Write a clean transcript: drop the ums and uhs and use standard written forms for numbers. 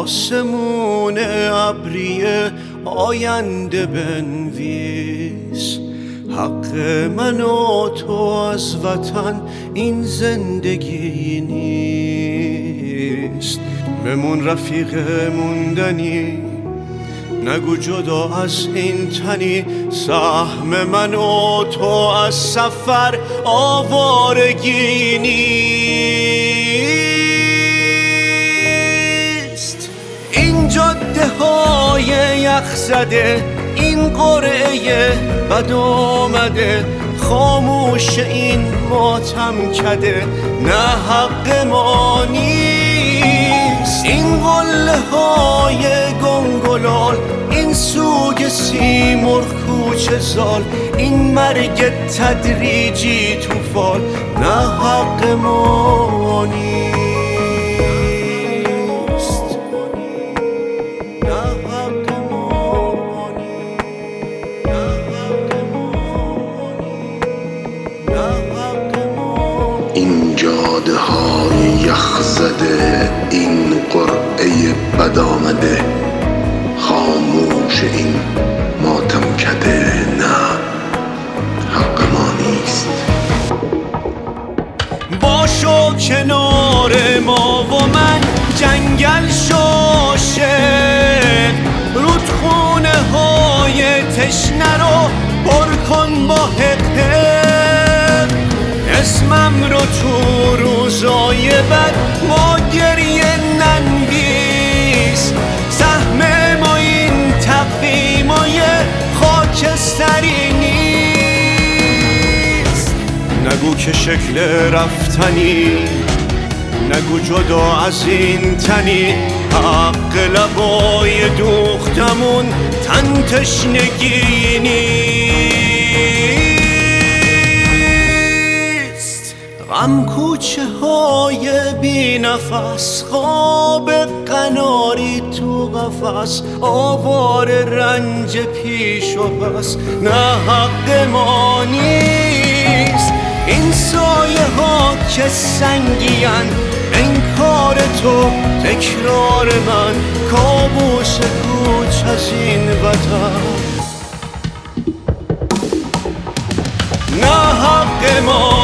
آسمون ابری آینده بنویس. حق من و تو از وطن این زندگی نیست. بمون رفیق موندنی، نگو جدا از این تنی. سهم من و تو از سفر آوارگی نیست. این جاده های یخ زده، این قرعه بد آمده، خاموش این ماتم کده، نه حق ما نیست. این قله های گنگلال، این سوگ سیمرغ کوچه زال، این مرگ تدریجی توفال، نه حق ما نیست. این جاده های یخ زده، این قرعه بد آمده، خاموش این ماتم کده، نه حق ما نیست. باشو کنار ما و من جنگل شاشه، رودخونه های تشنه رو پر کن با حقه. اسمم رو تو روزای بد ما گریه ننویس. سهم ما این تقویمای خاکستری نیست. نگو که شکل رفتنی، نگو جدا از این تنی. حق لبای دوختمون تن تشنگی نیست. غم کوچه های بی نفس، خواب قناری تو قفس، آوار رنج پیش و پس، نه حق ما نیست. این سایه ها که سنگین، انکار تو تکرار من، کابوس کوچ از این وطن، نه حق ما